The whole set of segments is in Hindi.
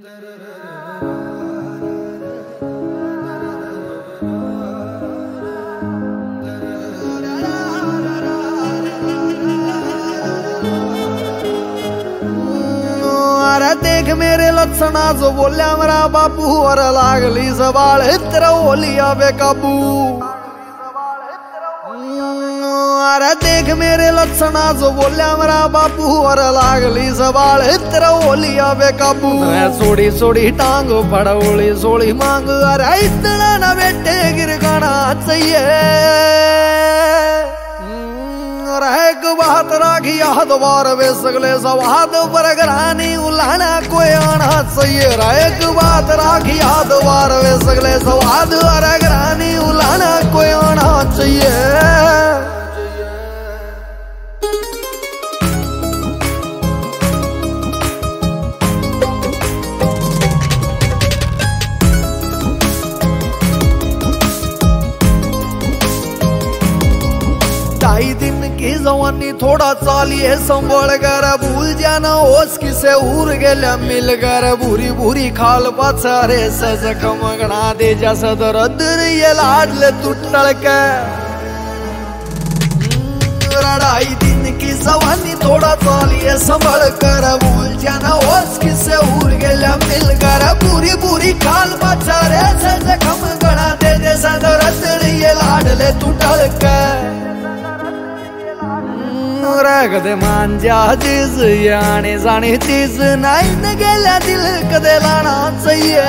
अरे देख मेरे लक्षणा जो बोलिया मेरा बापू और लागली सवाल तेरा होलिया बेकाबू। अरे देख मेरे लक्षणा जो बोलिया मेरा बापू और लागली सवाल तेरा होलिया बेकाबू। सोड़ी सोड़ी टांग पड़ोली सोड़ी मांग अरे इतना ना बेटे गिर गाना चाहिए। एक बात राखी याद बार वे सगले सवाद पर घरानी उलाना कोई आना चाहिए। एक बात राखी याद बार वे सगले सवाद पर घरानी उलाना कोई आना चाहिए। ढाई दिन की जवानी थोड़ा चालिए संभल कर भूल जाना होश किसे उड़ गेल्या मिल कर भूरी भूरी खाल पछारे से जखम गणा दे जैसा दर्द ये लाडले तू टड़के। ढाई दिन की जवानी थोड़ा चालिए संभल कर भूल जाना होश किसे उड़ गेल्या मिल कर भूरी भूरी खाल पछारे से जखम गणा दे जैसा दर्द ये लाडले तू टड़के। कदे मान जा चीज आने जाने चीज नहीं न गेल्या दिल कदे लाना चाहिए।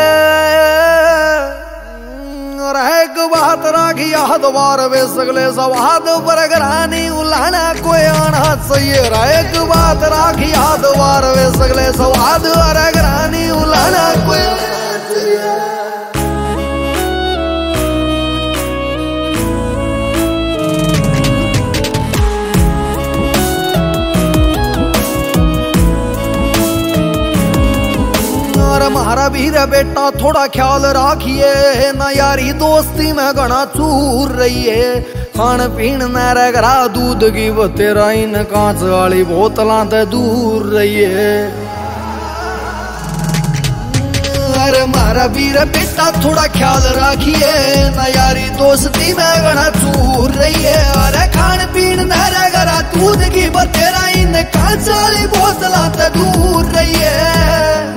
एक बात राखी याद बार वे सगले सवाद पर घरानी उलाना कोई आना चाहिए। एक बात राखी याद बार वे सगले सवाद पर घरानी उलाना कोई आना चाहिए। मारा वीर बेटा थोड़ा ख्याल राखिए ना यारी दोस्ती में घना चूर रही है। खान पीन न रगरा दूध की वो तेरा इन कांच वाली बोतलां ते दूर रही है। अरे मारा वीर बेटा थोड़ा ख्याल राखिए ना यारी दोस्ती में घना चूर रही है। अरे खान पीन न रगरा दूध की वो तेरा इन कांच वाली बोतलां ते दूर रही है।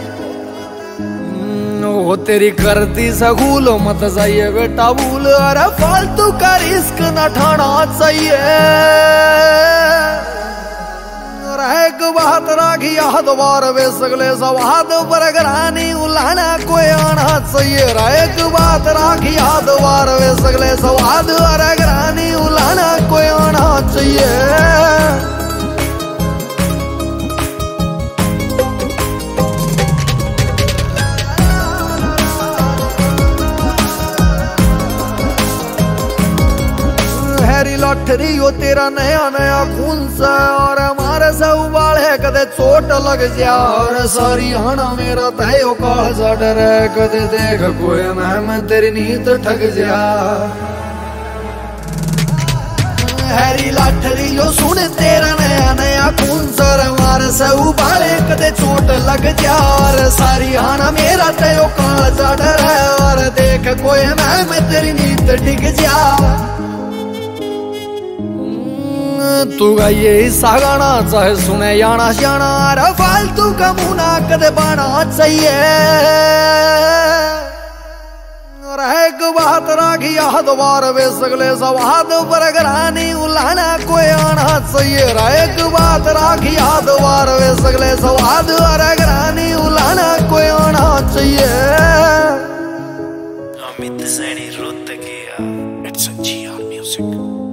वो तेरी करती सगुल मत जाइए बेटा भूल अरे फालतू का रिस्क न ठाना चाहिए। एक बात राखी याद बार वे सगले सवाद पर घरानी उलाना कोई आना चाहिए। एक बात राखी याद बार वे सगले सवाद पर घरानी उलाना कोई आना चाहिए। लॉटरी हो तेरा नया नया खून सा और हमारे से उबाल है कदे चोट लग जा। और सारी हाना मेरा तय काल सा डर है कदे देख कोई मैं तेरी नींद ठग जा। हैरी लॉटरी हो सुन तेरा नया नया खून सा हमारे से उबाले कदे चोट लग जा। और सारी हाना मेरा तय काल सा डर है और देख कोई मैं तेरी नींद ठग जा। तू गाइए हिस्सा गाना चाहे सुने याना श्याना अरे फालतू का मुना कदे बाना चाहिए। एक बात राखी याद बार वे सगले सवाद पर घरानी उलाना कोई आना चाहिए। एक बात राखी याद बार वे सगले सवाद पर घरानी उलाना कोई आना चाहिए। Amit Saini Rohtakiya, it's a GR music.